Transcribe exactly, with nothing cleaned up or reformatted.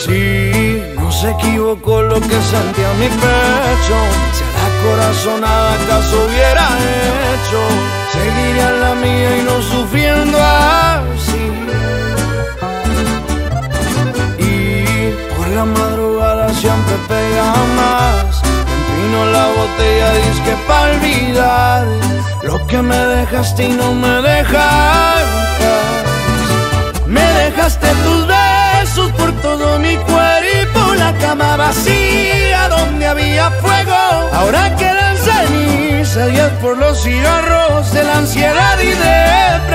Sí, no se equivocó lo que sentía en mi pecho. Si a la corazonada acaso hubiera hecho, seguiría en la mía y no sufriendo así. Y por la madrugada siempre pega más. Empino la botella, disque pa' olvidar lo que me dejaste y no me dejas en paz. Me dejaste tus besos por todo mi cuerpo, la cama vacía donde había fuego. Ahora quedan cenizas y es por los cigarros de la ansiedad y de